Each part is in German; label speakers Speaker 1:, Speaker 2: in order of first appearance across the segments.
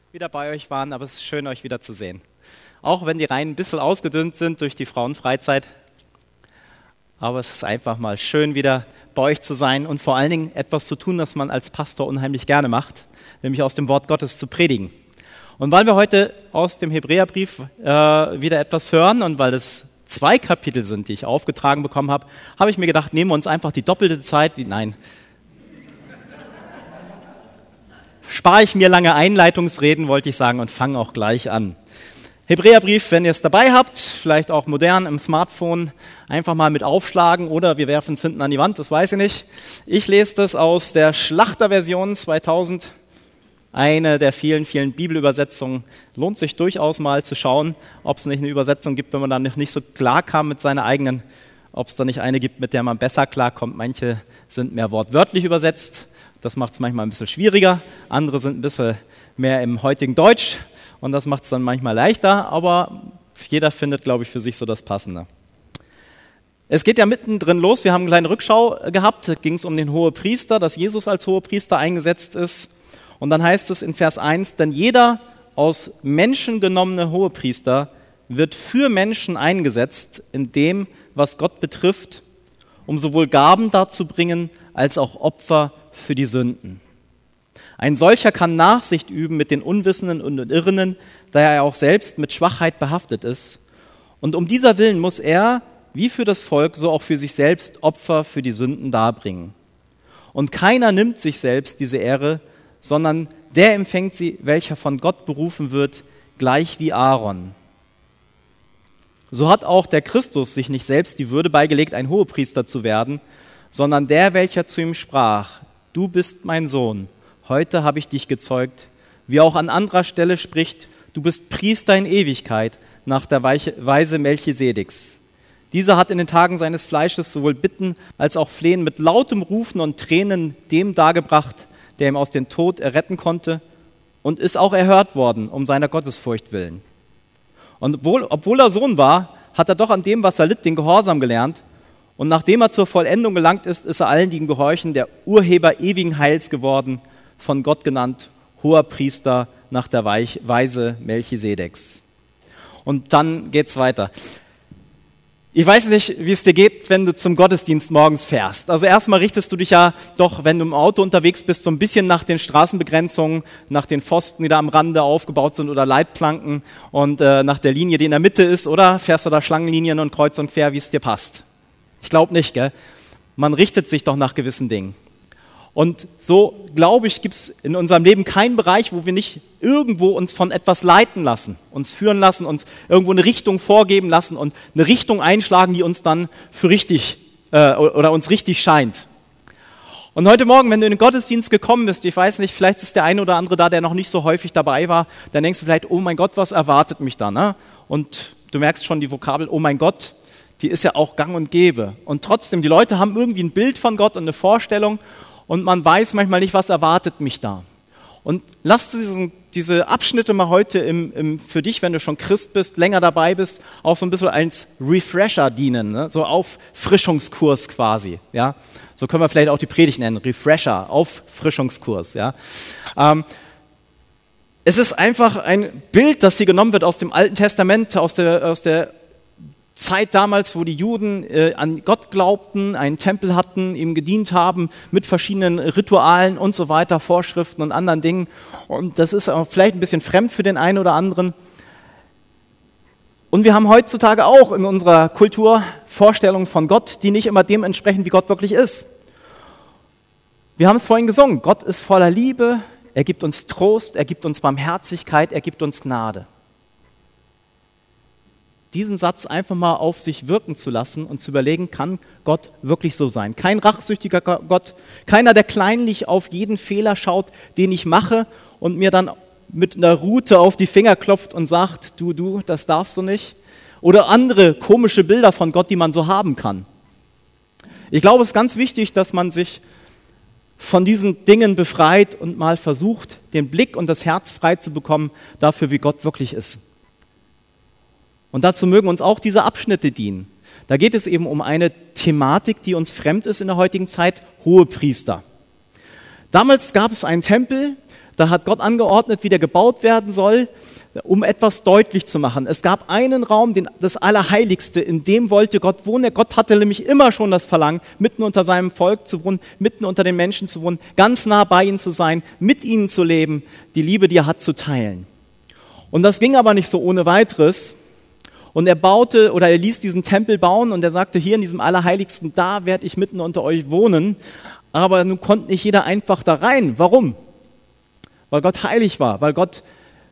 Speaker 1: wieder bei euch waren, aber es ist schön, euch wieder zu sehen. Auch wenn die Reihen ein bisschen ausgedünnt sind durch die Frauenfreizeit. Aber es ist einfach mal schön, wieder bei euch zu sein und vor allen Dingen etwas zu tun, das man als Pastor unheimlich gerne macht, nämlich aus dem Wort Gottes zu predigen. Und weil wir heute aus dem Hebräerbrief wieder etwas hören und weil es 2 Kapitel sind, die ich aufgetragen bekommen habe, habe ich mir gedacht, nehmen wir uns einfach die doppelte Zeit. Spare ich mir lange Einleitungsreden, wollte ich sagen, und fange auch gleich an. Hebräerbrief, wenn ihr es dabei habt, vielleicht auch modern im Smartphone, einfach mal mit aufschlagen oder wir werfen es hinten an die Wand, das weiß ich nicht. Ich lese das aus der Schlachterversion 2000, eine der vielen, vielen Bibelübersetzungen. Lohnt sich durchaus mal zu schauen, ob es nicht eine Übersetzung gibt, wenn man dann noch nicht so klar kam mit seiner eigenen, ob es da nicht eine gibt, mit der man besser klarkommt. Manche sind mehr wortwörtlich übersetzt, das macht es manchmal ein bisschen schwieriger, andere sind ein bisschen mehr im heutigen Deutsch. Und das macht es dann manchmal leichter, aber jeder findet, glaube ich, für sich so das Passende. Es geht ja mittendrin los, wir haben eine kleine Rückschau gehabt, da ging es um den Hohepriester, dass Jesus als Hohepriester eingesetzt ist. Und dann heißt es in Vers 1, denn jeder aus Menschen genommene Hohepriester wird für Menschen eingesetzt in dem, was Gott betrifft, um sowohl Gaben darzubringen, als auch Opfer für die Sünden. Ein solcher kann Nachsicht üben mit den Unwissenden und Irrenden, da er auch selbst mit Schwachheit behaftet ist. Und um dieser Willen muss er, wie für das Volk, so auch für sich selbst Opfer für die Sünden darbringen. Und keiner nimmt sich selbst diese Ehre, sondern der empfängt sie, welcher von Gott berufen wird, gleich wie Aaron. So hat auch der Christus sich nicht selbst die Würde beigelegt, ein Hohepriester zu werden, sondern der, welcher zu ihm sprach, du bist mein Sohn. Heute habe ich dich gezeugt, wie auch an anderer Stelle spricht, du bist Priester in Ewigkeit nach der Weise Melchisedeks. Dieser hat in den Tagen seines Fleisches sowohl Bitten als auch Flehen mit lautem Rufen und Tränen dem dargebracht, der ihm aus dem Tod erretten konnte und ist auch erhört worden, um seiner Gottesfurcht willen. Und obwohl er Sohn war, hat er doch an dem, was er litt, den Gehorsam gelernt. Und nachdem er zur Vollendung gelangt ist, ist er allen, die ihm gehorchen, der Urheber ewigen Heils geworden, von Gott genannt, hoher Priester nach der Weise Melchisedeks. Und dann geht's weiter. Ich weiß nicht, wie es dir geht, wenn du zum Gottesdienst morgens fährst. Also erstmal richtest du dich ja doch, wenn du im Auto unterwegs bist, so ein bisschen nach den Straßenbegrenzungen, nach den Pfosten, die da am Rande aufgebaut sind oder Leitplanken und nach der Linie, die in der Mitte ist, oder fährst du da Schlangenlinien und kreuz und quer, wie es dir passt? Ich glaube nicht, gell? Man richtet sich doch nach gewissen Dingen. Und so, glaube ich, gibt es in unserem Leben keinen Bereich, wo wir nicht irgendwo uns von etwas leiten lassen, uns führen lassen, uns irgendwo eine Richtung vorgeben lassen und eine Richtung einschlagen, die uns dann für richtig oder uns richtig scheint. Und heute Morgen, wenn du in den Gottesdienst gekommen bist, ich weiß nicht, vielleicht ist der eine oder andere da, der noch nicht so häufig dabei war, dann denkst du vielleicht, oh mein Gott, was erwartet mich da? Ne? Und du merkst schon die Vokabel, oh mein Gott, die ist ja auch gang und gäbe. Und trotzdem, die Leute haben irgendwie ein Bild von Gott und eine Vorstellung, und man weiß manchmal nicht, was erwartet mich da. Und lass diese Abschnitte mal heute für dich, wenn du schon Christ bist, länger dabei bist, auch so ein bisschen als Refresher dienen, ne? So Auffrischungskurs quasi. Ja? So können wir vielleicht auch die Predigt nennen, Refresher, Auffrischungskurs. Ja? Es ist einfach ein Bild, das hier genommen wird aus dem Alten Testament, aus der Zeit damals, wo die Juden an Gott glaubten, einen Tempel hatten, ihm gedient haben, mit verschiedenen Ritualen und so weiter, Vorschriften und anderen Dingen. Und das ist auch vielleicht ein bisschen fremd für den einen oder anderen. Und wir haben heutzutage auch in unserer Kultur Vorstellungen von Gott, die nicht immer dem entsprechen, wie Gott wirklich ist. Wir haben es vorhin gesungen, Gott ist voller Liebe, er gibt uns Trost, er gibt uns Barmherzigkeit, er gibt uns Gnade. Diesen Satz einfach mal auf sich wirken zu lassen und zu überlegen, kann Gott wirklich so sein? Kein rachsüchtiger Gott, keiner, der kleinlich auf jeden Fehler schaut, den ich mache und mir dann mit einer Rute auf die Finger klopft und sagt, du, das darfst du nicht. Oder andere komische Bilder von Gott, die man so haben kann. Ich glaube, es ist ganz wichtig, dass man sich von diesen Dingen befreit und mal versucht, den Blick und das Herz frei zu bekommen dafür, wie Gott wirklich ist. Und dazu mögen uns auch diese Abschnitte dienen. Da geht es eben um eine Thematik, die uns fremd ist in der heutigen Zeit, Hohepriester. Damals gab es einen Tempel, Da hat Gott angeordnet, wie der gebaut werden soll, um etwas deutlich zu machen. Es gab einen Raum, das Allerheiligste, in dem wollte Gott wohnen. Gott hatte nämlich immer schon das Verlangen, mitten unter seinem Volk zu wohnen, mitten unter den Menschen zu wohnen, ganz nah bei ihnen zu sein, mit ihnen zu leben, die Liebe, die er hat, zu teilen. Und das ging aber nicht so ohne weiteres. Und er ließ diesen Tempel bauen und er sagte, hier in diesem Allerheiligsten, da werde ich mitten unter euch wohnen. Aber nun konnte nicht jeder einfach da rein. Warum? Weil Gott heilig war, weil Gott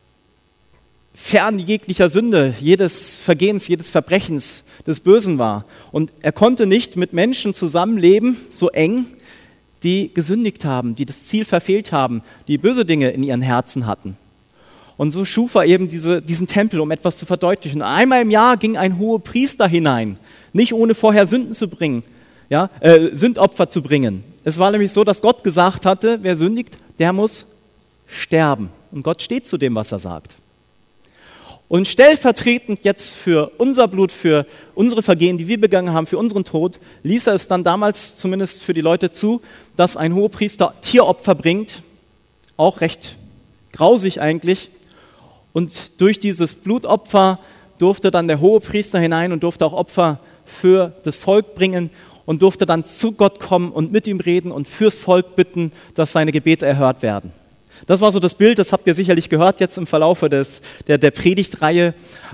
Speaker 1: fern jeglicher Sünde, jedes Vergehens, jedes Verbrechens des Bösen war. Und er konnte nicht mit Menschen zusammenleben, so eng, die gesündigt haben, die das Ziel verfehlt haben, die böse Dinge in ihren Herzen hatten. Und so schuf er eben diesen Tempel, um etwas zu verdeutlichen. Und einmal im Jahr ging ein Hohepriester hinein, nicht ohne vorher Sündopfer zu bringen. Es war nämlich so, dass Gott gesagt hatte, wer sündigt, der muss sterben. Und Gott steht zu dem, was er sagt. Und stellvertretend jetzt für unser Blut, für unsere Vergehen, die wir begangen haben, für unseren Tod, ließ er es dann damals zumindest für die Leute zu, dass ein Hohepriester Tieropfer bringt, auch recht grausig eigentlich. Und durch dieses Blutopfer durfte dann der Hohepriester hinein und durfte auch Opfer für das Volk bringen und durfte dann zu Gott kommen und mit ihm reden und fürs Volk bitten, dass seine Gebete erhört werden. Das war so das Bild, das habt ihr sicherlich gehört jetzt im Verlaufe der Predigtreihe.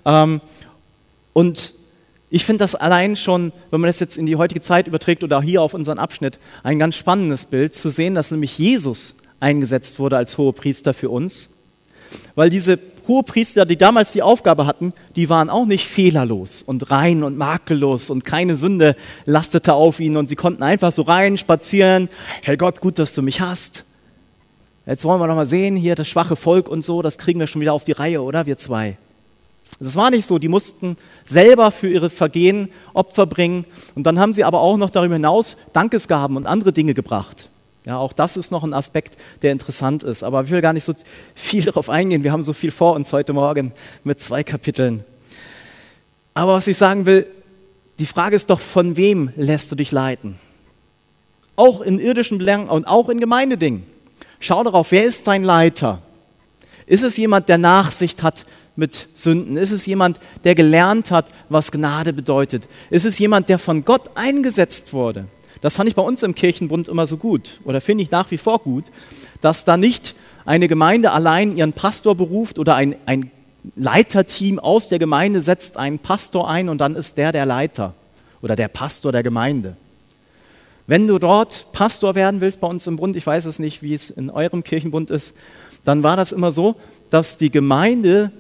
Speaker 1: Und ich finde das allein schon, wenn man das jetzt in die heutige Zeit überträgt oder hier auf unseren Abschnitt, ein ganz spannendes Bild, zu sehen, dass nämlich Jesus eingesetzt wurde als Hohepriester für uns. Weil diese Hohepriester, die damals die Aufgabe hatten, die waren auch nicht fehlerlos und rein und makellos und keine Sünde lastete auf ihnen und sie konnten einfach so rein spazieren. Hey Gott, gut, dass du mich hast. Jetzt wollen wir noch mal sehen, hier das schwache Volk und so, das kriegen wir schon wieder auf die Reihe, oder? Wir zwei. Das war nicht so, die mussten selber für ihre Vergehen Opfer bringen und dann haben sie aber auch noch darüber hinaus Dankesgaben und andere Dinge gebracht. Ja, auch das ist noch ein Aspekt, der interessant ist. Aber ich will gar nicht so viel darauf eingehen. Wir haben so viel vor uns heute Morgen mit 2 Kapiteln. Aber was ich sagen will, die Frage ist doch, von wem lässt du dich leiten? Auch in irdischen Belangen und auch in Gemeindedingen. Schau darauf, wer ist dein Leiter? Ist es jemand, der Nachsicht hat mit Sünden? Ist es jemand, der gelernt hat, was Gnade bedeutet? Ist es jemand, der von Gott eingesetzt wurde? Das fand ich bei uns im Kirchenbund immer so gut oder finde ich nach wie vor gut, dass da nicht eine Gemeinde allein ihren Pastor beruft oder ein Leiterteam aus der Gemeinde setzt einen Pastor ein und dann ist der Leiter oder der Pastor der Gemeinde. Wenn du dort Pastor werden willst bei uns im Bund, ich weiß es nicht, wie es in eurem Kirchenbund ist, dann war das immer so, dass die Gemeinde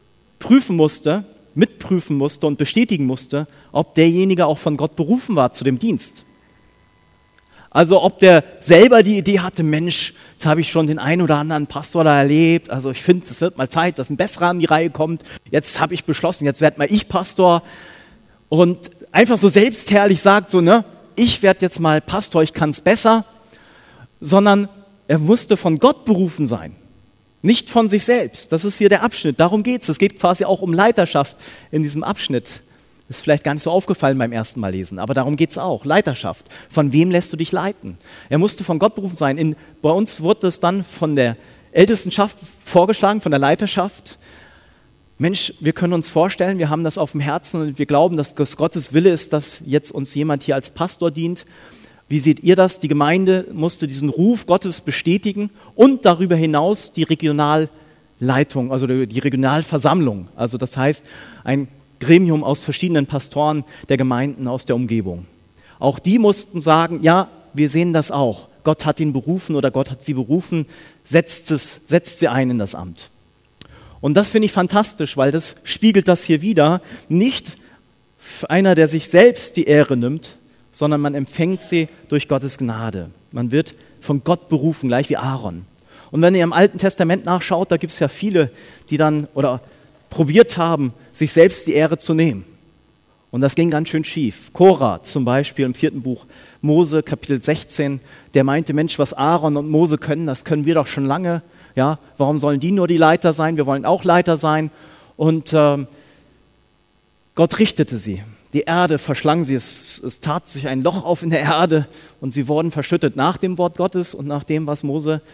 Speaker 1: mitprüfen musste und bestätigen musste, ob derjenige auch von Gott berufen war zu dem Dienst. Also ob der selber die Idee hatte, Mensch, jetzt habe ich schon den einen oder anderen Pastor da erlebt, also ich finde, es wird mal Zeit, dass ein besserer an die Reihe kommt, jetzt habe ich beschlossen, jetzt werde mal ich Pastor und einfach so selbstherrlich sagt, so ich werde jetzt mal Pastor, ich kann es besser, sondern er musste von Gott berufen sein, nicht von sich selbst. Das ist hier der Abschnitt, darum geht es. Es geht quasi auch um Leiterschaft in diesem Abschnitt. Ist vielleicht gar nicht so aufgefallen beim ersten Mal lesen, aber darum geht es auch. Leiterschaft. Von wem lässt du dich leiten? Er musste von Gott berufen sein. Bei uns wurde es dann von der Ältestenschaft vorgeschlagen, von der Leiterschaft. Mensch, wir können uns vorstellen, wir haben das auf dem Herzen und wir glauben, dass es Gottes Wille ist, dass jetzt uns jemand hier als Pastor dient. Wie seht ihr das? Die Gemeinde musste diesen Ruf Gottes bestätigen und darüber hinaus die Regionalleitung, also die Regionalversammlung. Also das heißt, ein Gremium aus verschiedenen Pastoren der Gemeinden aus der Umgebung. Auch die mussten sagen, ja, wir sehen das auch. Gott hat ihn berufen oder Gott hat sie berufen, setzt sie ein in das Amt. Und das finde ich fantastisch, weil das spiegelt das hier wieder. Nicht einer, der sich selbst die Ehre nimmt, sondern man empfängt sie durch Gottes Gnade. Man wird von Gott berufen, gleich wie Aaron. Und wenn ihr im Alten Testament nachschaut, da gibt es ja viele, die dann probiert haben, sich selbst die Ehre zu nehmen. Und das ging ganz schön schief. Korah zum Beispiel im 4. Buch Mose, Kapitel 16, der meinte, Mensch, was Aaron und Mose können, das können wir doch schon lange. Ja, warum sollen die nur die Leiter sein? Wir wollen auch Leiter sein. Und Gott richtete sie. Die Erde verschlang sie. Es tat sich ein Loch auf in der Erde und sie wurden verschüttet nach dem Wort Gottes und nach dem, was Mose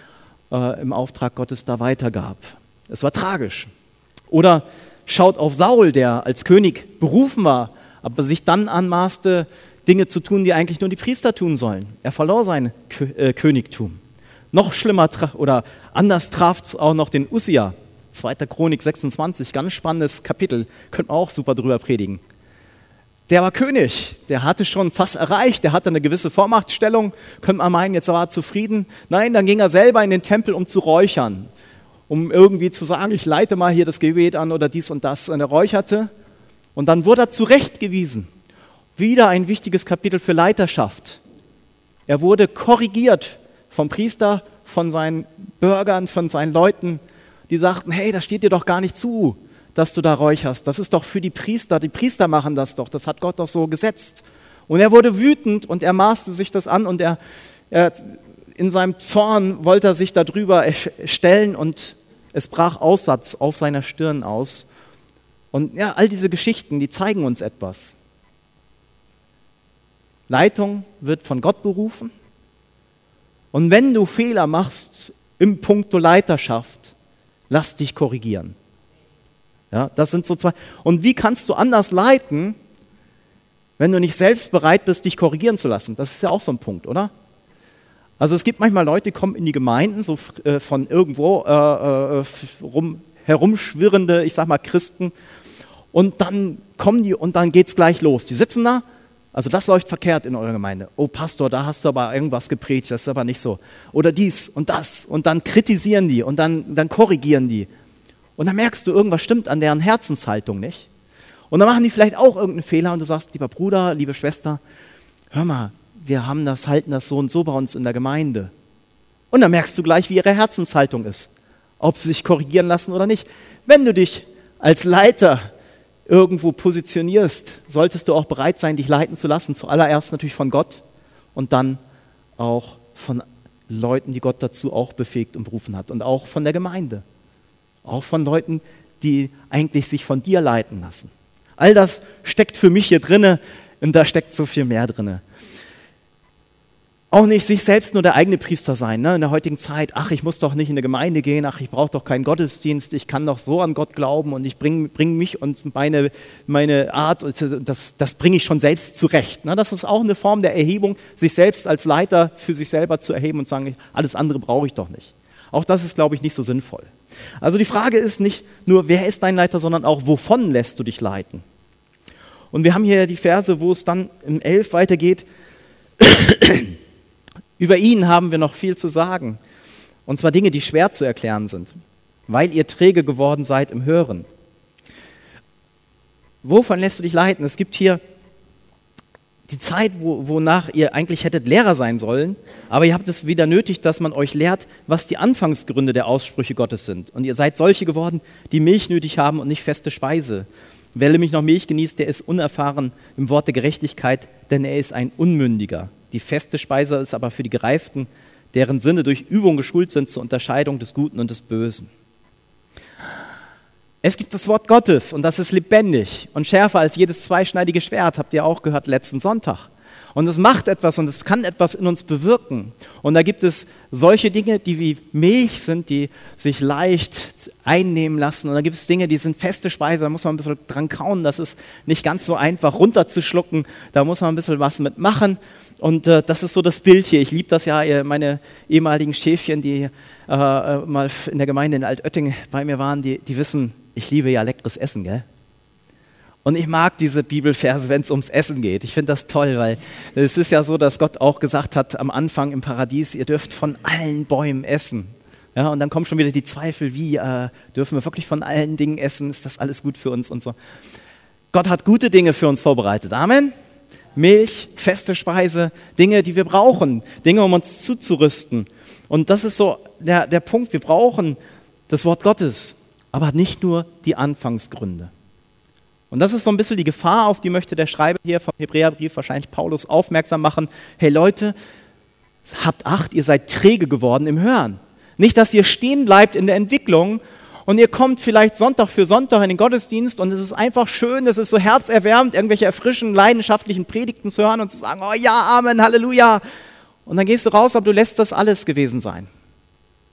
Speaker 1: im Auftrag Gottes da weitergab. Es war tragisch. Oder schaut auf Saul, der als König berufen war, aber sich dann anmaßte, Dinge zu tun, die eigentlich nur die Priester tun sollen. Er verlor sein Königtum. Noch schlimmer oder anders traf es auch noch den Ussia. 2. Chronik 26, ganz spannendes Kapitel, könnte man auch super drüber predigen. Der war König, der hatte schon fast erreicht, der hatte eine gewisse Vormachtstellung, könnte man meinen, jetzt war er zufrieden. Nein, dann ging er selber in den Tempel, um zu räuchern, um irgendwie zu sagen, ich leite mal hier das Gebet an oder dies und das. Und er räucherte und dann wurde er zurechtgewiesen. Wieder ein wichtiges Kapitel für Leiterschaft. Er wurde korrigiert vom Priester, von seinen Bürgern, von seinen Leuten, die sagten, hey, das steht dir doch gar nicht zu, dass du da räucherst. Das ist doch für die Priester machen das doch, das hat Gott doch so gesetzt. Und er wurde wütend und er maßte sich das an und er in seinem Zorn wollte er sich darüber stellen und es brach Aussatz auf seiner Stirn aus. Und ja, all diese Geschichten, die zeigen uns etwas. Leitung wird von Gott berufen. Und wenn du Fehler machst im Punkto Leiterschaft, lass dich korrigieren. Ja, das sind so zwei. Und wie kannst du anders leiten, wenn du nicht selbst bereit bist, dich korrigieren zu lassen? Das ist ja auch so ein Punkt, oder? Also es gibt manchmal Leute, die kommen in die Gemeinden, so von irgendwo herumschwirrende, ich sag mal Christen, und dann kommen die und dann geht's gleich los. Die sitzen da, also das läuft verkehrt in eurer Gemeinde. Oh Pastor, da hast du aber irgendwas gepredigt, das ist aber nicht so. Oder dies und das und dann kritisieren die und dann korrigieren die. Und dann merkst du, irgendwas stimmt an deren Herzenshaltung nicht. Und dann machen die vielleicht auch irgendeinen Fehler und du sagst, lieber Bruder, liebe Schwester, hör mal, wir halten das so und so bei uns in der Gemeinde. Und dann merkst du gleich, wie ihre Herzenshaltung ist, ob sie sich korrigieren lassen oder nicht. Wenn du dich als Leiter irgendwo positionierst, solltest du auch bereit sein, dich leiten zu lassen, zuallererst natürlich von Gott und dann auch von Leuten, die Gott dazu auch befähigt und berufen hat und auch von der Gemeinde. Auch von Leuten, die eigentlich sich von dir leiten lassen. All das steckt für mich hier drinne und da steckt so viel mehr drinne. Auch nicht sich selbst nur der eigene Priester sein, ne? In der heutigen Zeit. Ach, ich muss doch nicht in eine Gemeinde gehen, ach, ich brauche doch keinen Gottesdienst, ich kann doch so an Gott glauben und ich bringe mich und meine Art, das bringe ich schon selbst zurecht. Ne? Das ist auch eine Form der Erhebung, sich selbst als Leiter für sich selber zu erheben und zu sagen, alles andere brauche ich doch nicht. Auch das ist, glaube ich, nicht so sinnvoll. Also die Frage ist nicht nur, wer ist dein Leiter, sondern auch, wovon lässt du dich leiten? Und wir haben hier die Verse, wo es dann im 11 weitergeht. Über ihn haben wir noch viel zu sagen. Und zwar Dinge, die schwer zu erklären sind, weil ihr träge geworden seid im Hören. Wovon lässt du dich leiten? Es gibt hier die Zeit, wonach ihr eigentlich hättet Lehrer sein sollen, aber ihr habt es wieder nötig, dass man euch lehrt, was die Anfangsgründe der Aussprüche Gottes sind. Und ihr seid solche geworden, die Milch nötig haben und nicht feste Speise. Wer nämlich noch Milch genießt, der ist unerfahren im Wort der Gerechtigkeit, denn er ist ein Unmündiger. Die feste Speise ist aber für die Gereiften, deren Sinne durch Übung geschult sind zur Unterscheidung des Guten und des Bösen. Es gibt das Wort Gottes und das ist lebendig und schärfer als jedes zweischneidige Schwert, habt ihr auch gehört letzten Sonntag. Und es macht etwas und es kann etwas in uns bewirken. Und da gibt es solche Dinge, die wie Milch sind, die sich leicht einnehmen lassen. Und da gibt es Dinge, die sind feste Speise, da muss man ein bisschen dran kauen. Das ist nicht ganz so einfach runterzuschlucken, da muss man ein bisschen was mitmachen. Und das ist so das Bild hier. Ich liebe das ja, meine ehemaligen Schäfchen, die mal in der Gemeinde in Altötting bei mir waren, die wissen, ich liebe ja leckeres Essen, gell? Und ich mag diese Bibelverse, wenn es ums Essen geht. Ich finde das toll, weil es ist ja so, dass Gott auch gesagt hat am Anfang im Paradies, ihr dürft von allen Bäumen essen. Ja, und dann kommen schon wieder die Zweifel, wie dürfen wir wirklich von allen Dingen essen? Ist das alles gut für uns und so? Gott hat gute Dinge für uns vorbereitet. Amen. Milch, feste Speise, Dinge, die wir brauchen, Dinge, um uns zuzurüsten. Und das ist so der Punkt, wir brauchen das Wort Gottes, aber nicht nur die Anfangsgründe. Und das ist so ein bisschen die Gefahr, auf die möchte der Schreiber hier vom Hebräerbrief, wahrscheinlich Paulus, aufmerksam machen. Hey Leute, habt Acht, ihr seid träge geworden im Hören. Nicht, dass ihr stehen bleibt in der Entwicklung und ihr kommt vielleicht Sonntag für Sonntag in den Gottesdienst und es ist einfach schön, es ist so herzerwärmend, irgendwelche erfrischenden, leidenschaftlichen Predigten zu hören und zu sagen, oh ja, Amen, Halleluja. Und dann gehst du raus, aber du lässt das alles gewesen sein.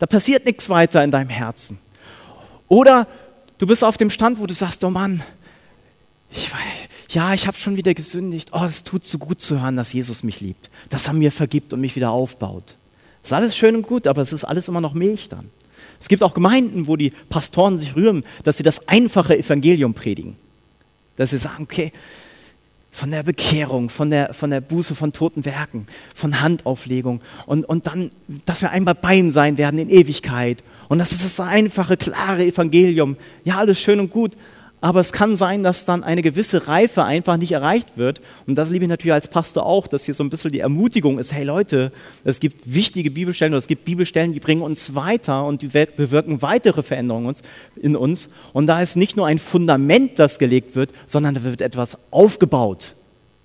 Speaker 1: Da passiert nichts weiter in deinem Herzen. Oder du bist auf dem Stand, wo du sagst, oh Mann, ich habe schon wieder gesündigt. Oh, es tut so gut zu hören, dass Jesus mich liebt, dass er mir vergibt und mich wieder aufbaut. Das ist alles schön und gut, aber es ist alles immer noch Milch dann. Es gibt auch Gemeinden, wo die Pastoren sich rühmen, dass sie das einfache Evangelium predigen. Dass sie sagen, okay, von der Bekehrung, von der Buße von toten Werken, von Handauflegung und dann, dass wir einmal bei ihm sein werden in Ewigkeit. Und das ist das einfache, klare Evangelium. Ja, alles schön und gut, aber es kann sein, dass dann eine gewisse Reife einfach nicht erreicht wird. Und das liebe ich natürlich als Pastor auch, dass hier so ein bisschen die Ermutigung ist, hey Leute, es gibt wichtige Bibelstellen, oder es gibt Bibelstellen, die bringen uns weiter und die bewirken weitere Veränderungen in uns. Und da ist nicht nur ein Fundament, das gelegt wird, sondern da wird etwas aufgebaut.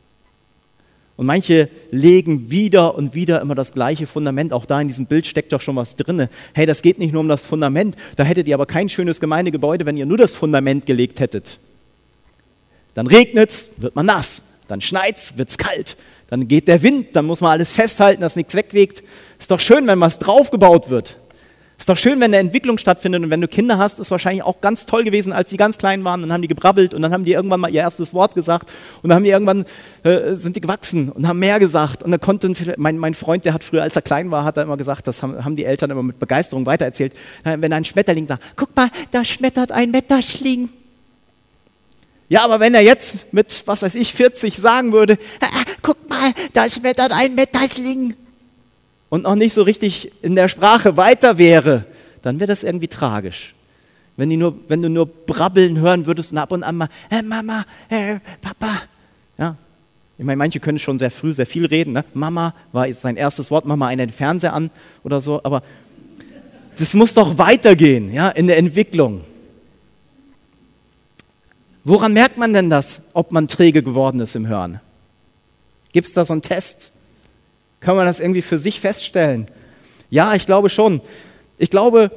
Speaker 1: Und manche legen wieder und wieder immer das gleiche Fundament. Auch da in diesem Bild steckt doch schon was drin. Hey, das geht nicht nur um das Fundament. Da hättet ihr aber kein schönes Gemeindegebäude, wenn ihr nur das Fundament gelegt hättet. Dann regnet's, wird man nass. Dann schneit's, wird's kalt. Dann geht der Wind, dann muss man alles festhalten, dass nichts wegweht. Ist doch schön, wenn was draufgebaut wird. Ist doch schön, wenn eine Entwicklung stattfindet. Und wenn du Kinder hast, ist wahrscheinlich auch ganz toll gewesen, als sie ganz klein waren. Dann haben die gebrabbelt und dann haben die irgendwann mal ihr erstes Wort gesagt. Und dann haben die irgendwann, sind die gewachsen und haben mehr gesagt. Und dann konnte mein Freund, der hat früher, als er klein war, hat er immer gesagt, das haben die Eltern immer mit Begeisterung weitererzählt. Wenn ein Schmetterling sagt, guck mal, da schmettert ein Wetterschling. Ja, aber wenn er jetzt mit, 40 sagen würde, guck mal, da schmettert ein Wetterschling. Und noch nicht so richtig in der Sprache weiter wäre, dann wäre das irgendwie tragisch. Wenn du nur brabbeln hören würdest und ab und an mal, Mama, Papa. Ja, ich meine, manche können schon sehr früh sehr viel reden. Ne? Mama war jetzt sein erstes Wort, mach mal einen Fernseher an oder so. Aber das muss doch weitergehen, ja, in der Entwicklung. Woran merkt man denn das, ob man träge geworden ist im Hören? Gibt es da so einen Test? Kann man das irgendwie für sich feststellen? Ja, ich glaube schon. Ich glaube,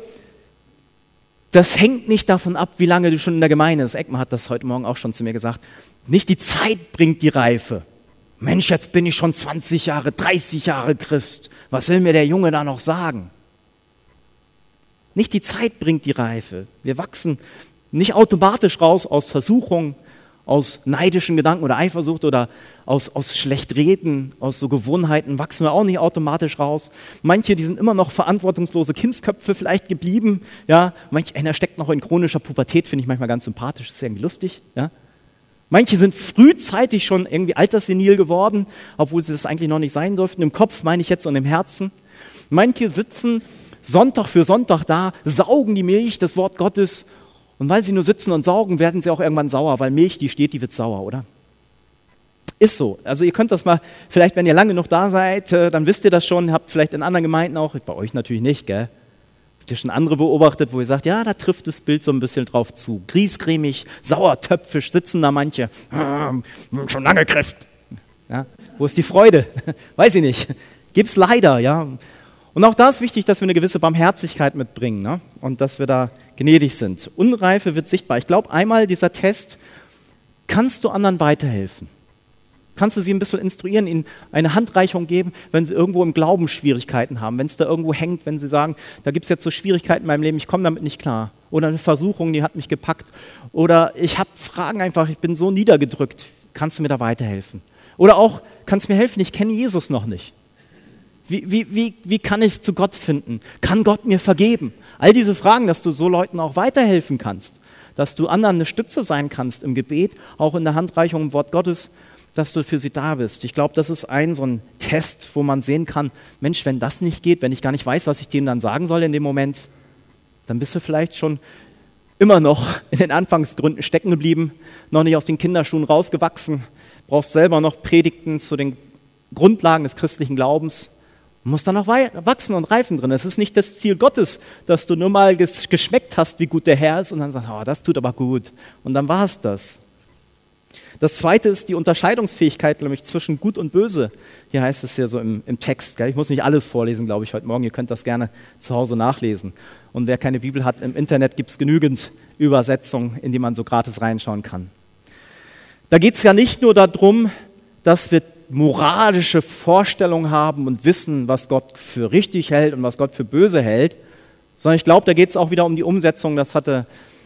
Speaker 1: das hängt nicht davon ab, wie lange du schon in der Gemeinde bist. Eckmann hat das heute Morgen auch schon zu mir gesagt. Nicht die Zeit bringt die Reife. Mensch, jetzt bin ich schon 20 Jahre, 30 Jahre Christ. Was will mir der Junge da noch sagen? Nicht die Zeit bringt die Reife. Wir wachsen nicht automatisch raus aus Versuchung, aus neidischen Gedanken oder Eifersucht oder aus Schlechtreden, aus so Gewohnheiten wachsen wir auch nicht automatisch raus. Manche, die sind immer noch verantwortungslose Kindsköpfe vielleicht geblieben. Ja? Einer steckt noch in chronischer Pubertät, finde ich manchmal ganz sympathisch, das ist irgendwie lustig. Ja? Manche sind frühzeitig schon irgendwie alterssenil geworden, obwohl sie das eigentlich noch nicht sein durften. Im Kopf meine ich jetzt und im Herzen. Manche sitzen Sonntag für Sonntag da, saugen die Milch, das Wort Gottes. Und weil sie nur sitzen und saugen, werden sie auch irgendwann sauer, weil Milch, die steht, die wird sauer, oder? Ist so. Also ihr könnt das mal, vielleicht wenn ihr lange noch da seid, dann wisst ihr das schon, habt vielleicht in anderen Gemeinden auch, bei euch natürlich nicht, gell? Habt ihr schon andere beobachtet, wo ihr sagt, ja, da trifft das Bild so ein bisschen drauf zu. Griesgrämig, sauertöpfisch sitzen da manche, schon lange Kräft. Ja? Wo ist die Freude? Weiß ich nicht. Gibt's leider, ja. Und auch da ist wichtig, dass wir eine gewisse Barmherzigkeit mitbringen, ne? Und dass wir da gnädig sind. Unreife wird sichtbar. Ich glaube, einmal dieser Test, kannst du anderen weiterhelfen? Kannst du sie ein bisschen instruieren, ihnen eine Handreichung geben, wenn sie irgendwo im Glauben Schwierigkeiten haben, wenn es da irgendwo hängt, wenn sie sagen, da gibt es jetzt so Schwierigkeiten in meinem Leben, ich komme damit nicht klar. Oder eine Versuchung, die hat mich gepackt. Oder ich habe Fragen einfach, ich bin so niedergedrückt, kannst du mir da weiterhelfen? Oder auch, kannst du mir helfen, ich kenne Jesus noch nicht. Wie kann ich zu Gott finden? Kann Gott mir vergeben? All diese Fragen, dass du so Leuten auch weiterhelfen kannst, dass du anderen eine Stütze sein kannst im Gebet, auch in der Handreichung im Wort Gottes, dass du für sie da bist. Ich glaube, das ist so ein Test, wo man sehen kann, Mensch, wenn das nicht geht, wenn ich gar nicht weiß, was ich denen dann sagen soll in dem Moment, dann bist du vielleicht schon immer noch in den Anfangsgründen stecken geblieben, noch nicht aus den Kinderschuhen rausgewachsen, brauchst selber noch Predigten zu den Grundlagen des christlichen Glaubens. Muss da noch wachsen und reifen drin. Es ist nicht das Ziel Gottes, dass du nur mal geschmeckt hast, wie gut der Herr ist und dann sagst, oh, das tut aber gut. Und dann war es das. Das Zweite ist die Unterscheidungsfähigkeit, nämlich zwischen Gut und Böse. Hier heißt es ja so im Text. Gell? Ich muss nicht alles vorlesen, glaube ich, heute Morgen. Ihr könnt das gerne zu Hause nachlesen. Und wer keine Bibel hat, im Internet gibt es genügend Übersetzungen, in die man so gratis reinschauen kann. Da geht es ja nicht nur darum, dass wir moralische Vorstellungen haben und wissen, was Gott für richtig hält und was Gott für böse hält, Sondern ich glaube, da geht es auch wieder um die Umsetzung. Das hatte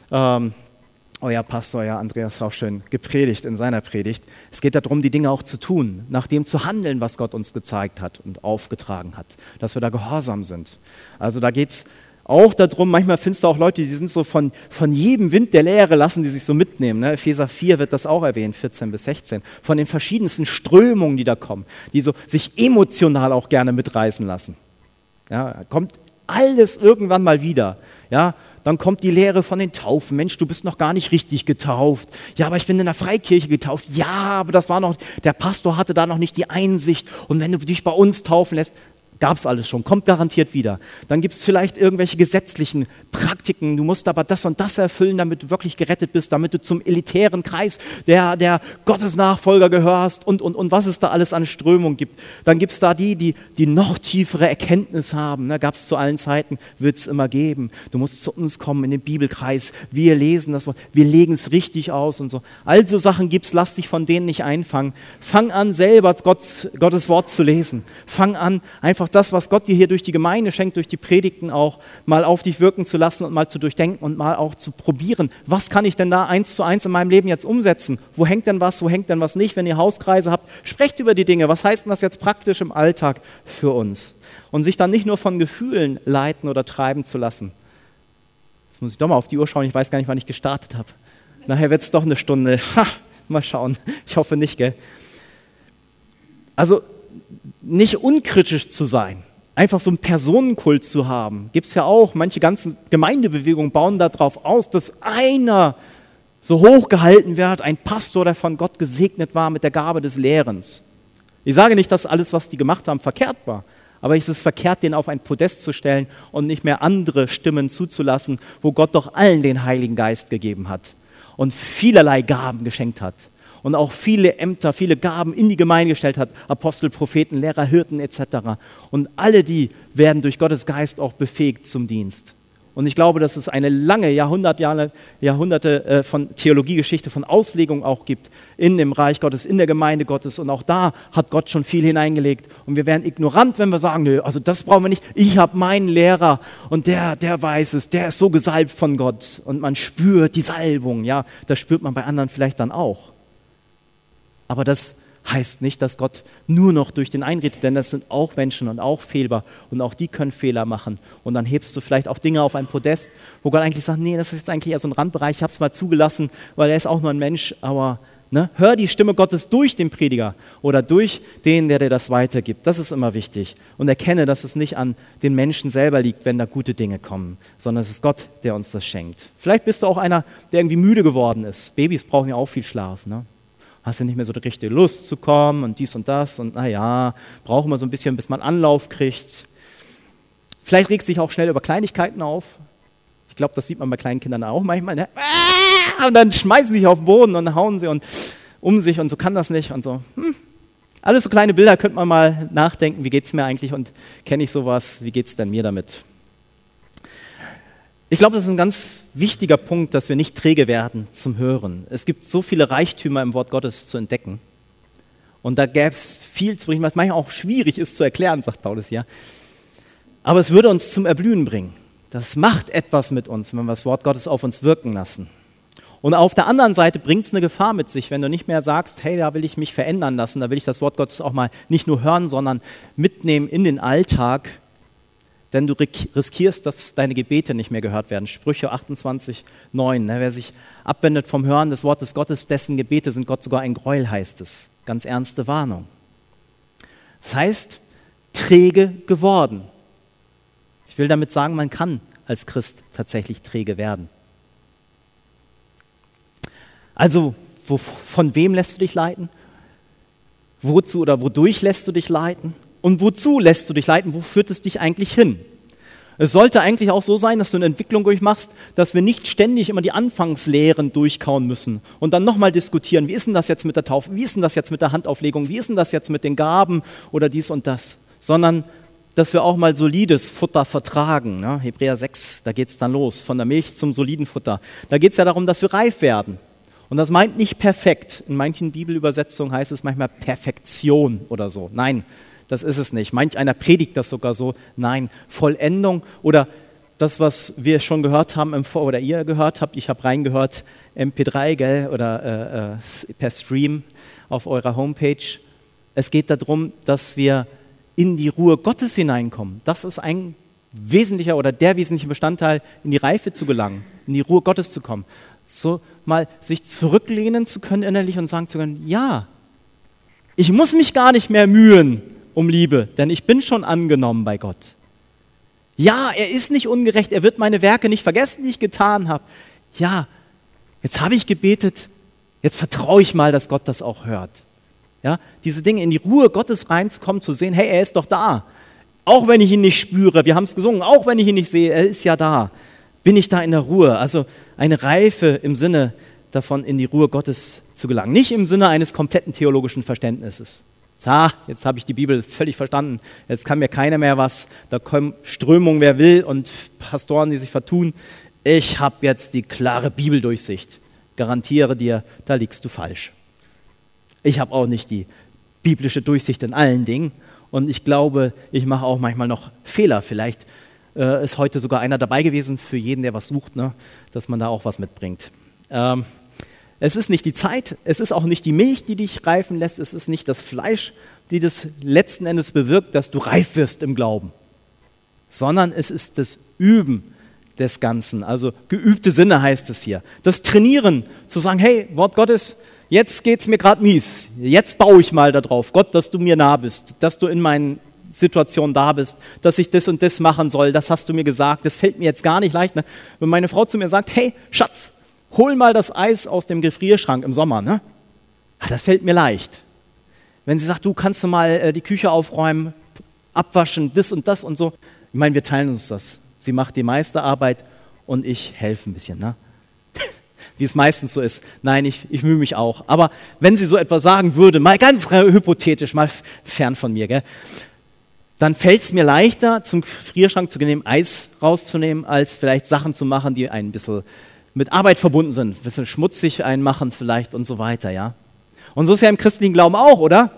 Speaker 1: euer Pastor, ja, Andreas, auch schön gepredigt in seiner Predigt. Es geht darum, die Dinge auch zu tun, nach dem zu handeln, was Gott uns gezeigt hat und aufgetragen hat, dass wir da gehorsam sind. Also da geht es auch darum, manchmal findest du auch Leute, die sind so von jedem Wind der Lehre, lassen die sich so mitnehmen. Ne? Epheser 4 wird das auch erwähnt, 14 bis 16. Von den verschiedensten Strömungen, die da kommen, die so sich emotional auch gerne mitreißen lassen. Ja, kommt alles irgendwann mal wieder. Ja, dann kommt die Lehre von den Taufen. Mensch, du bist noch gar nicht richtig getauft. Ja, aber ich bin in der Freikirche getauft. Ja, aber das war noch, der Pastor hatte da noch nicht die Einsicht. Und wenn du dich bei uns taufen lässt, gab es alles schon, kommt garantiert wieder. Dann gibt es vielleicht irgendwelche gesetzlichen Praktiken, du musst aber das und das erfüllen, damit du wirklich gerettet bist, damit du zum elitären Kreis der Gottesnachfolger gehörst und was es da alles an Strömung gibt. Dann gibt es da die noch tiefere Erkenntnis haben, ne? Gab es zu allen Zeiten, wird es immer geben. Du musst zu uns kommen in den Bibelkreis, wir lesen das Wort, wir legen es richtig aus und so. Also Sachen gibt es, lass dich von denen nicht einfangen. Fang an, selber Gottes Wort zu lesen. Fang an, einfach das, was Gott dir hier durch die Gemeinde schenkt, durch die Predigten auch, mal auf dich wirken zu lassen und mal zu durchdenken und mal auch zu probieren. Was kann ich denn da 1:1 in meinem Leben jetzt umsetzen? Wo hängt denn was nicht? Wenn ihr Hauskreise habt, sprecht über die Dinge. Was heißt denn das jetzt praktisch im Alltag für uns? Und sich dann nicht nur von Gefühlen leiten oder treiben zu lassen. Jetzt muss ich doch mal auf die Uhr schauen, ich weiß gar nicht, wann ich gestartet habe. Nachher wird es doch eine Stunde. Mal schauen. Ich hoffe nicht, gell? Also, nicht unkritisch zu sein, einfach so einen Personenkult zu haben, gibt es ja auch, manche ganzen Gemeindebewegungen bauen darauf aus, dass einer so hochgehalten wird, ein Pastor, der von Gott gesegnet war mit der Gabe des Lehrens. Ich sage nicht, dass alles, was die gemacht haben, verkehrt war, aber es ist verkehrt, den auf ein Podest zu stellen und nicht mehr andere Stimmen zuzulassen, wo Gott doch allen den Heiligen Geist gegeben hat und vielerlei Gaben geschenkt hat. Und auch viele Ämter, viele Gaben in die Gemeinde gestellt hat, Apostel, Propheten, Lehrer, Hirten etc. Und alle die werden durch Gottes Geist auch befähigt zum Dienst. Und ich glaube, dass es eine lange Jahrhunderte von Theologiegeschichte, von Auslegung auch gibt in dem Reich Gottes, in der Gemeinde Gottes. Und auch da hat Gott schon viel hineingelegt. Und wir wären ignorant, wenn wir sagen, nö, also das brauchen wir nicht. Ich habe meinen Lehrer und der weiß es, der ist so gesalbt von Gott. Und man spürt die Salbung, ja, das spürt man bei anderen vielleicht dann auch. Aber das heißt nicht, dass Gott nur noch durch den einredet, denn das sind auch Menschen und auch Fehler und auch die können Fehler machen. Und dann hebst du vielleicht auch Dinge auf ein Podest, wo Gott eigentlich sagt, nee, das ist jetzt eigentlich eher so ein Randbereich, ich habe es mal zugelassen, weil er ist auch nur ein Mensch, aber ne, hör die Stimme Gottes durch den Prediger oder durch den, der dir das weitergibt. Das ist immer wichtig. Und erkenne, dass es nicht an den Menschen selber liegt, wenn da gute Dinge kommen, sondern es ist Gott, der uns das schenkt. Vielleicht bist du auch einer, der irgendwie müde geworden ist. Babys brauchen ja auch viel Schlaf, ne? Hast du nicht mehr so die richtige Lust zu kommen und dies und das und naja, brauchen wir so ein bisschen, bis man Anlauf kriegt. Vielleicht regst du dich auch schnell über Kleinigkeiten auf. Ich glaube, das sieht man bei kleinen Kindern auch manchmal. Ne? Und dann schmeißen sie sich auf den Boden und hauen sie und um sich und so kann das nicht und so. Alles so kleine Bilder, könnte man mal nachdenken, wie geht es mir eigentlich und kenne ich sowas, wie geht es denn mir damit? Ich glaube, das ist ein ganz wichtiger Punkt, dass wir nicht träge werden zum Hören. Es gibt so viele Reichtümer im Wort Gottes zu entdecken. Und da gäbe es viel zu bringen, was manchmal auch schwierig ist zu erklären, sagt Paulus ja. Aber es würde uns zum Erblühen bringen. Das macht etwas mit uns, wenn wir das Wort Gottes auf uns wirken lassen. Und auf der anderen Seite bringt es eine Gefahr mit sich, wenn du nicht mehr sagst, hey, da will ich mich verändern lassen, da will ich das Wort Gottes auch mal nicht nur hören, sondern mitnehmen in den Alltag. Denn du riskierst, dass deine Gebete nicht mehr gehört werden. Sprüche 28,9. Ne? Wer sich abwendet vom Hören des Wortes Gottes, dessen Gebete sind Gott sogar ein Gräuel, heißt es. Ganz ernste Warnung. Das heißt, träge geworden. Ich will damit sagen, man kann als Christ tatsächlich träge werden. Also, von wem lässt du dich leiten? Wozu oder wodurch lässt du dich leiten? Und wozu lässt du dich leiten? Wo führt es dich eigentlich hin? Es sollte eigentlich auch so sein, dass du eine Entwicklung durchmachst, dass wir nicht ständig immer die Anfangslehren durchkauen müssen und dann nochmal diskutieren, wie ist denn das jetzt mit der Taufe, wie ist denn das jetzt mit der Handauflegung, wie ist denn das jetzt mit den Gaben oder dies und das, sondern dass wir auch mal solides Futter vertragen. Ne? Hebräer 6, da geht es dann los, von der Milch zum soliden Futter. Da geht es ja darum, dass wir reif werden. Und das meint nicht perfekt. In manchen Bibelübersetzungen heißt es manchmal Perfektion oder so. Nein, das ist es nicht. Manch einer predigt das sogar so. Nein, Vollendung oder das, was wir schon gehört haben oder ihr gehört habt, ich habe reingehört, MP3, gell, oder per Stream auf eurer Homepage. Es geht darum, dass wir in die Ruhe Gottes hineinkommen. Das ist ein wesentlicher oder der wesentliche Bestandteil, in die Reife zu gelangen, in die Ruhe Gottes zu kommen. So mal sich zurücklehnen zu können innerlich und sagen zu können, ja, ich muss mich gar nicht mehr mühen um Liebe, denn ich bin schon angenommen bei Gott. Ja, er ist nicht ungerecht, er wird meine Werke nicht vergessen, die ich getan habe. Ja, jetzt habe ich gebetet, jetzt vertraue ich mal, dass Gott das auch hört. Ja, diese Dinge in die Ruhe Gottes reinzukommen, zu sehen, hey, er ist doch da. Auch wenn ich ihn nicht spüre, wir haben es gesungen, auch wenn ich ihn nicht sehe, er ist ja da. Bin ich da in der Ruhe? Also eine Reife im Sinne davon, in die Ruhe Gottes zu gelangen. Nicht im Sinne eines kompletten theologischen Verständnisses. Jetzt habe ich die Bibel völlig verstanden, jetzt kann mir keiner mehr was, da kommen Strömungen, wer will, und Pastoren, die sich vertun. Ich habe jetzt die klare Bibeldurchsicht. Garantiere dir, da liegst du falsch. Ich habe auch nicht die biblische Durchsicht in allen Dingen und ich glaube, ich mache auch manchmal noch Fehler. Vielleicht ist heute sogar einer dabei gewesen für jeden, der was sucht, ne, dass man da auch was mitbringt. Es ist nicht die Zeit, es ist auch nicht die Milch, die dich reifen lässt, es ist nicht das Fleisch, die das letzten Endes bewirkt, dass du reif wirst im Glauben, sondern es ist das Üben des Ganzen, also geübte Sinne heißt es hier. Das Trainieren, zu sagen, hey, Wort Gottes, jetzt geht's mir gerade mies, jetzt baue ich mal darauf, Gott, dass du mir nah bist, dass du in meinen Situationen da bist, dass ich das und das machen soll, das hast du mir gesagt, das fällt mir jetzt gar nicht leicht. Ne? Wenn meine Frau zu mir sagt, hey, Schatz, hol mal das Eis aus dem Gefrierschrank im Sommer, ne? Das fällt mir leicht. Wenn sie sagt, du kannst du mal die Küche aufräumen, abwaschen, das und das und so. Ich meine, wir teilen uns das. Sie macht die meiste Arbeit und ich helfe ein bisschen, ne? Wie es meistens so ist. Nein, ich mühe mich auch. Aber wenn sie so etwas sagen würde, mal ganz hypothetisch, mal fern von mir, gell, dann fällt es mir leichter, zum Gefrierschrank zu gehen, Eis rauszunehmen, als vielleicht Sachen zu machen, die ein bisschen mit Arbeit verbunden sind, ein bisschen schmutzig einmachen vielleicht und so weiter, ja. Und so ist ja im christlichen Glauben auch, oder?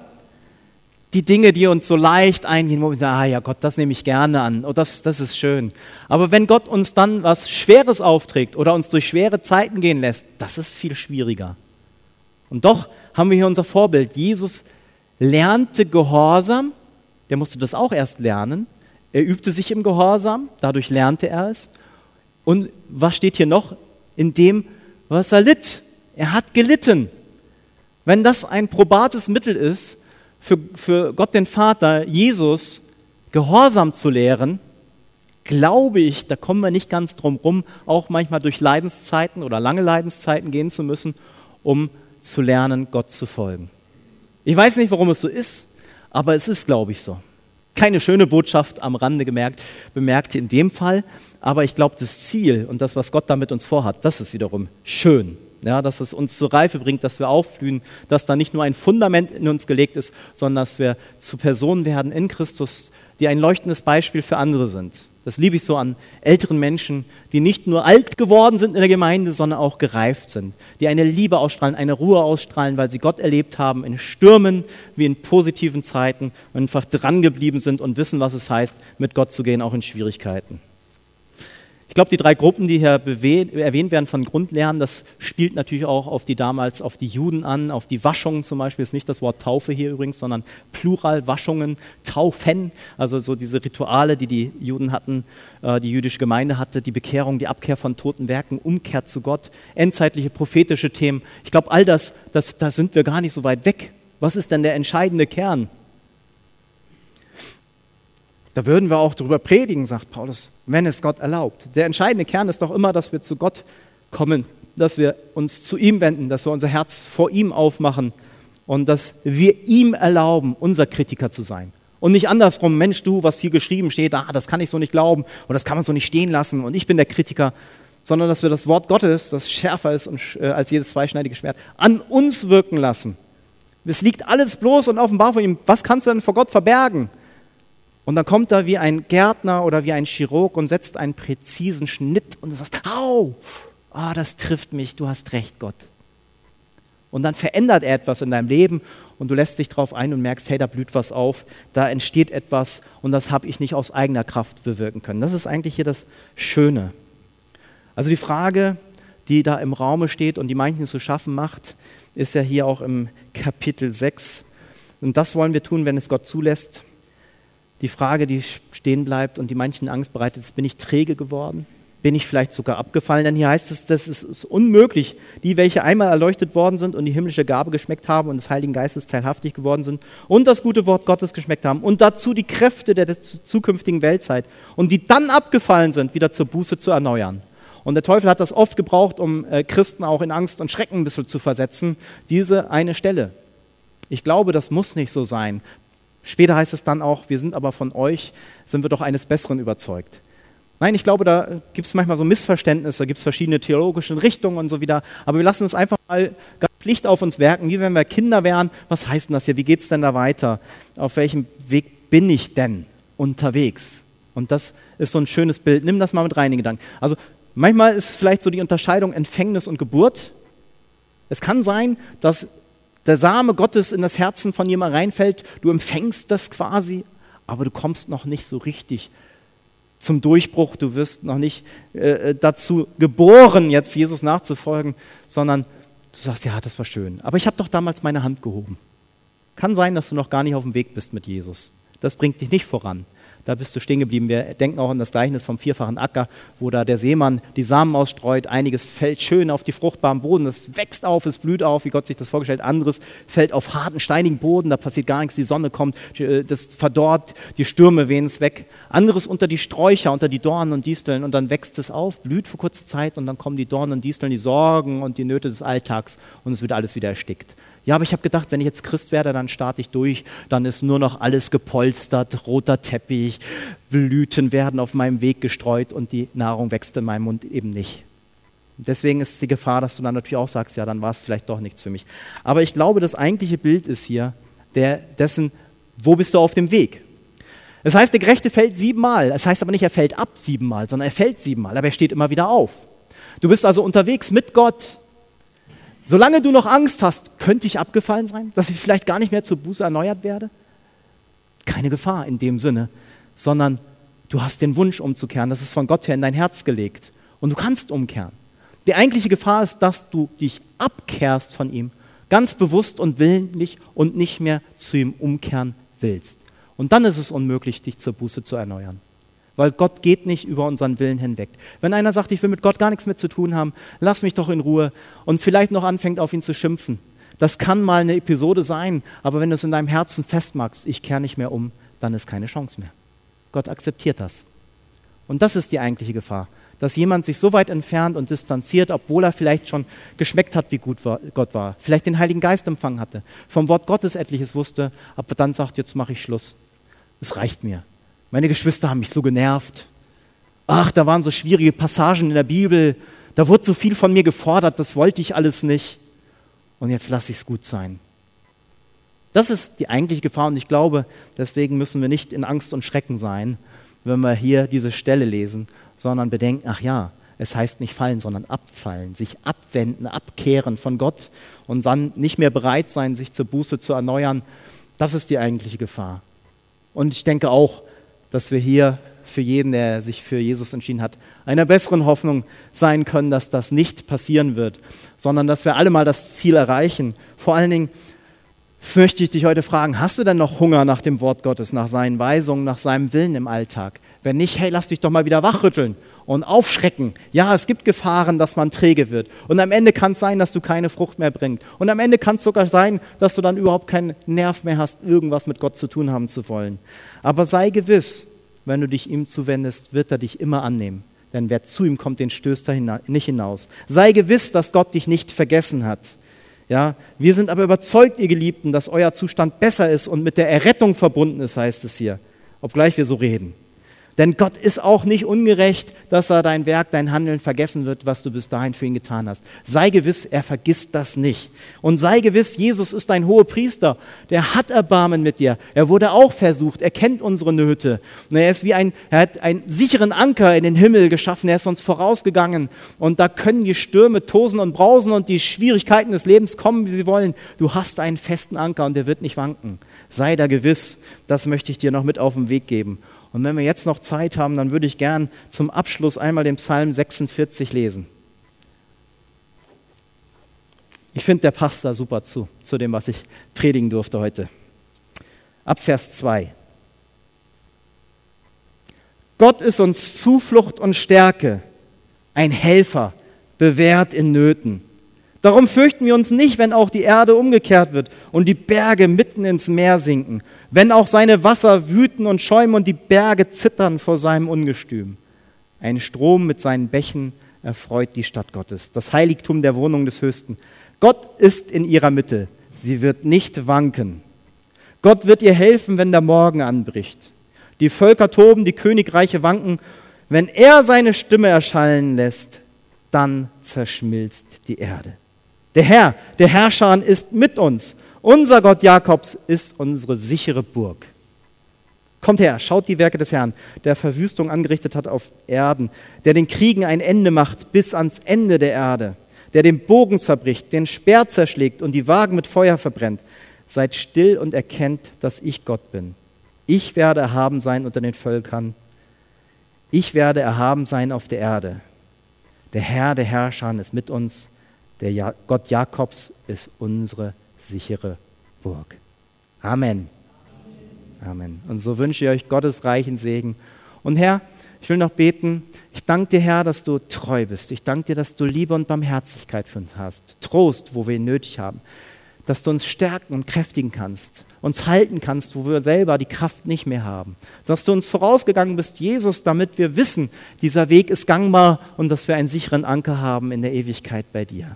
Speaker 1: Die Dinge, die uns so leicht eingehen, wo wir sagen, ja Gott, das nehme ich gerne an, oh, das ist schön. Aber wenn Gott uns dann was Schweres aufträgt oder uns durch schwere Zeiten gehen lässt, das ist viel schwieriger. Und doch haben wir hier unser Vorbild. Jesus lernte Gehorsam, der musste das auch erst lernen. Er übte sich im Gehorsam, dadurch lernte er es. Und was steht hier noch? In dem, was er litt. Er hat gelitten. Wenn das ein probates Mittel ist, für Gott den Vater, Jesus, Gehorsam zu lehren, glaube ich, da kommen wir nicht ganz drum rum, auch manchmal durch Leidenszeiten oder lange Leidenszeiten gehen zu müssen, um zu lernen, Gott zu folgen. Ich weiß nicht, warum es so ist, aber es ist, glaube ich, so. Keine schöne Botschaft am Rande bemerkt in dem Fall, aber ich glaube, das Ziel und das, was Gott da mit uns vorhat, das ist wiederum schön. Ja, dass es uns zur Reife bringt, dass wir aufblühen, dass da nicht nur ein Fundament in uns gelegt ist, sondern dass wir zu Personen werden in Christus, die ein leuchtendes Beispiel für andere sind. Das liebe ich so an älteren Menschen, die nicht nur alt geworden sind in der Gemeinde, sondern auch gereift sind, die eine Liebe ausstrahlen, eine Ruhe ausstrahlen, weil sie Gott erlebt haben in Stürmen wie in positiven Zeiten und einfach dran geblieben sind und wissen, was es heißt, mit Gott zu gehen, auch in Schwierigkeiten. Ich glaube, die 3 Gruppen, die hier erwähnt werden von Grundlernen, das spielt natürlich auch auf die Juden an, auf die Waschungen zum Beispiel, ist nicht das Wort Taufe hier übrigens, sondern Plural, Waschungen, Taufen, also so diese Rituale, die die Juden hatten, die jüdische Gemeinde hatte, die Bekehrung, die Abkehr von toten Werken, Umkehr zu Gott, endzeitliche prophetische Themen. Ich glaube, all das, da sind wir gar nicht so weit weg. Was ist denn der entscheidende Kern? Da würden wir auch darüber predigen, sagt Paulus, wenn es Gott erlaubt. Der entscheidende Kern ist doch immer, dass wir zu Gott kommen, dass wir uns zu ihm wenden, dass wir unser Herz vor ihm aufmachen und dass wir ihm erlauben, unser Kritiker zu sein. Und nicht andersrum, Mensch, du, was hier geschrieben steht, das kann ich so nicht glauben und das kann man so nicht stehen lassen und ich bin der Kritiker, sondern dass wir das Wort Gottes, das schärfer ist als jedes zweischneidige Schwert, an uns wirken lassen. Es liegt alles bloß und offenbar von ihm. Was kannst du denn vor Gott verbergen? Und dann kommt er wie ein Gärtner oder wie ein Chirurg und setzt einen präzisen Schnitt und du sagst, au, das trifft mich, du hast recht, Gott. Und dann verändert er etwas in deinem Leben und du lässt dich drauf ein und merkst, hey, da blüht was auf, da entsteht etwas und das habe ich nicht aus eigener Kraft bewirken können. Das ist eigentlich hier das Schöne. Also die Frage, die da im Raume steht und die manchen zu schaffen macht, ist ja hier auch im Kapitel 6. Und das wollen wir tun, wenn es Gott zulässt. Die Frage, die stehen bleibt und die manchen Angst bereitet, ist, bin ich träge geworden? Bin ich vielleicht sogar abgefallen? Denn hier heißt es, das ist unmöglich. Die, welche einmal erleuchtet worden sind und die himmlische Gabe geschmeckt haben und des Heiligen Geistes teilhaftig geworden sind und das gute Wort Gottes geschmeckt haben und dazu die Kräfte der zukünftigen Weltzeit und die dann abgefallen sind, wieder zur Buße zu erneuern. Und der Teufel hat das oft gebraucht, um Christen auch in Angst und Schrecken ein bisschen zu versetzen, diese eine Stelle. Ich glaube, das muss nicht so sein. Später heißt es dann auch, wir sind aber von euch, sind wir doch eines Besseren überzeugt. Nein, ich glaube, da gibt es manchmal so Missverständnisse, da gibt es verschiedene theologische Richtungen und so wieder, aber wir lassen es einfach mal ganz Pflicht auf uns werken, wie wenn wir Kinder wären. Was heißt denn das hier? Wie geht es denn da weiter? Auf welchem Weg bin ich denn unterwegs? Und das ist so ein schönes Bild. Nimm das mal mit rein in den Gedanken. Also manchmal ist es vielleicht so die Unterscheidung Empfängnis und Geburt. Es kann sein, dass der Same Gottes in das Herzen von jemandem reinfällt, du empfängst das quasi, aber du kommst noch nicht so richtig zum Durchbruch, du wirst noch nicht dazu geboren, jetzt Jesus nachzufolgen, sondern du sagst, ja, das war schön, aber ich habe doch damals meine Hand gehoben. Kann sein, dass du noch gar nicht auf dem Weg bist mit Jesus. Das bringt dich nicht voran. Da bist du stehen geblieben. Wir denken auch an das Gleichnis vom vierfachen Acker, wo da der Seemann die Samen ausstreut. Einiges fällt schön auf die fruchtbaren Boden, es wächst auf, es blüht auf, wie Gott sich das vorgestellt hat. Anderes fällt auf harten, steinigen Boden, da passiert gar nichts, die Sonne kommt, das verdorrt, die Stürme wehen es weg. Anderes unter die Sträucher, unter die Dornen und Disteln und dann wächst es auf, blüht für kurze Zeit und dann kommen die Dornen und Disteln, die Sorgen und die Nöte des Alltags und es wird alles wieder erstickt. Ja, aber ich habe gedacht, wenn ich jetzt Christ werde, dann starte ich durch, dann ist nur noch alles gepolstert, roter Teppich, Blüten werden auf meinem Weg gestreut und die Nahrung wächst in meinem Mund eben nicht. Deswegen ist die Gefahr, dass du dann natürlich auch sagst, ja, dann war es vielleicht doch nichts für mich. Aber ich glaube, das eigentliche Bild ist hier dessen, wo bist du auf dem Weg? Es heißt, der Gerechte fällt 7-mal. Es heißt aber nicht, er fällt ab 7-mal, sondern er fällt 7-mal, aber er steht immer wieder auf. Du bist also unterwegs mit Gott. Solange du noch Angst hast, könnte ich abgefallen sein, dass ich vielleicht gar nicht mehr zur Buße erneuert werde? Keine Gefahr in dem Sinne, sondern du hast den Wunsch umzukehren, das ist von Gott her in dein Herz gelegt und du kannst umkehren. Die eigentliche Gefahr ist, dass du dich abkehrst von ihm, ganz bewusst und willentlich und nicht mehr zu ihm umkehren willst. Und dann ist es unmöglich, dich zur Buße zu erneuern. Weil Gott geht nicht über unseren Willen hinweg. Wenn einer sagt, ich will mit Gott gar nichts mehr zu tun haben, lass mich doch in Ruhe und vielleicht noch anfängt, auf ihn zu schimpfen. Das kann mal eine Episode sein, aber wenn du es in deinem Herzen festmachst, ich kehre nicht mehr um, dann ist keine Chance mehr. Gott akzeptiert das. Und das ist die eigentliche Gefahr, dass jemand sich so weit entfernt und distanziert, obwohl er vielleicht schon geschmeckt hat, wie gut Gott war, vielleicht den Heiligen Geist empfangen hatte, vom Wort Gottes etliches wusste, aber dann sagt, jetzt mache ich Schluss. Es reicht mir. Meine Geschwister haben mich so genervt. Ach, da waren so schwierige Passagen in der Bibel. Da wurde so viel von mir gefordert, das wollte ich alles nicht. Und jetzt lasse ich es gut sein. Das ist die eigentliche Gefahr und ich glaube, deswegen müssen wir nicht in Angst und Schrecken sein, wenn wir hier diese Stelle lesen, sondern bedenken, ach ja, es heißt nicht fallen, sondern abfallen, sich abwenden, abkehren von Gott und dann nicht mehr bereit sein, sich zur Buße zu erneuern. Das ist die eigentliche Gefahr. Und ich denke auch, dass wir hier für jeden, der sich für Jesus entschieden hat, einer besseren Hoffnung sein können, dass das nicht passieren wird, sondern dass wir alle mal das Ziel erreichen. Vor allen Dingen möchte ich dich heute fragen, hast du denn noch Hunger nach dem Wort Gottes, nach seinen Weisungen, nach seinem Willen im Alltag? Wenn nicht, hey, lass dich doch mal wieder wachrütteln und aufschrecken. Ja, es gibt Gefahren, dass man träge wird. Und am Ende kann es sein, dass du keine Frucht mehr bringst. Und am Ende kann es sogar sein, dass du dann überhaupt keinen Nerv mehr hast, irgendwas mit Gott zu tun haben zu wollen. Aber sei gewiss, wenn du dich ihm zuwendest, wird er dich immer annehmen. Denn wer zu ihm kommt, den stößt er nicht hinaus. Sei gewiss, dass Gott dich nicht vergessen hat. Ja, wir sind aber überzeugt, ihr Geliebten, dass euer Zustand besser ist und mit der Errettung verbunden ist, heißt es hier. Obgleich wir so reden. Denn Gott ist auch nicht ungerecht, dass er dein Werk, dein Handeln vergessen wird, was du bis dahin für ihn getan hast. Sei gewiss, er vergisst das nicht. Und sei gewiss, Jesus ist dein Hohepriester. Der hat Erbarmen mit dir. Er wurde auch versucht. Er kennt unsere Nöte. Und er hat einen sicheren Anker in den Himmel geschaffen. Er ist uns vorausgegangen. Und da können die Stürme tosen und brausen und die Schwierigkeiten des Lebens kommen, wie sie wollen. Du hast einen festen Anker und der wird nicht wanken. Sei da gewiss. Das möchte ich dir noch mit auf den Weg geben. Und wenn wir jetzt noch Zeit haben, dann würde ich gern zum Abschluss einmal den Psalm 46 lesen. Ich finde, der passt da super zu dem, was ich predigen durfte heute. Ab Vers 2. Gott ist uns Zuflucht und Stärke, ein Helfer, bewährt in Nöten. Darum fürchten wir uns nicht, wenn auch die Erde umgekehrt wird und die Berge mitten ins Meer sinken, wenn auch seine Wasser wüten und schäumen und die Berge zittern vor seinem Ungestüm. Ein Strom mit seinen Bächen erfreut die Stadt Gottes, das Heiligtum der Wohnung des Höchsten. Gott ist in ihrer Mitte, sie wird nicht wanken. Gott wird ihr helfen, wenn der Morgen anbricht. Die Völker toben, die Königreiche wanken. Wenn er seine Stimme erschallen lässt, dann zerschmilzt die Erde. Der Herr, der Herrscher ist mit uns. Unser Gott Jakobs ist unsere sichere Burg. Kommt her, schaut die Werke des Herrn, der Verwüstung angerichtet hat auf Erden, der den Kriegen ein Ende macht bis ans Ende der Erde, der den Bogen zerbricht, den Speer zerschlägt und die Wagen mit Feuer verbrennt. Seid still und erkennt, dass ich Gott bin. Ich werde erhaben sein unter den Völkern. Ich werde erhaben sein auf der Erde. Der Herr, der Herrscher ist mit uns. Der Gott Jakobs ist unsere sichere Burg. Amen. Amen. Und so wünsche ich euch Gottes reichen Segen. Und Herr, ich will noch beten. Ich danke dir, Herr, dass du treu bist. Ich danke dir, dass du Liebe und Barmherzigkeit für uns hast. Trost, wo wir ihn nötig haben. Dass du uns stärken und kräftigen kannst. Uns halten kannst, wo wir selber die Kraft nicht mehr haben. Dass du uns vorausgegangen bist, Jesus, damit wir wissen, dieser Weg ist gangbar und dass wir einen sicheren Anker haben in der Ewigkeit bei dir.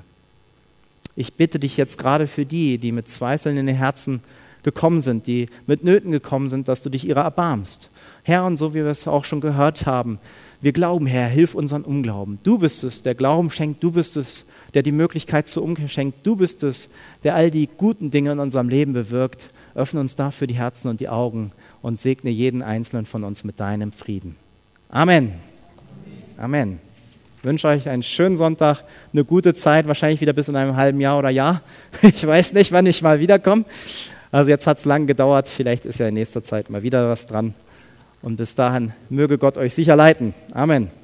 Speaker 1: Ich bitte dich jetzt gerade für die mit Zweifeln in den Herzen gekommen sind, die mit Nöten gekommen sind, dass du dich ihrer erbarmst. Herr, und so wie wir es auch schon gehört haben, wir glauben, Herr, hilf unseren Unglauben. Du bist es, der Glauben schenkt, du bist es, der die Möglichkeit zur Umkehr schenkt, du bist es, der all die guten Dinge in unserem Leben bewirkt. Öffne uns dafür die Herzen und die Augen und segne jeden Einzelnen von uns mit deinem Frieden. Amen. Amen. Ich wünsche euch einen schönen Sonntag, eine gute Zeit, wahrscheinlich wieder bis in einem halben Jahr oder Jahr. Ich weiß nicht, wann ich mal wiederkomme. Also jetzt hat es lang gedauert, vielleicht ist ja in nächster Zeit mal wieder was dran. Und bis dahin möge Gott euch sicher leiten. Amen.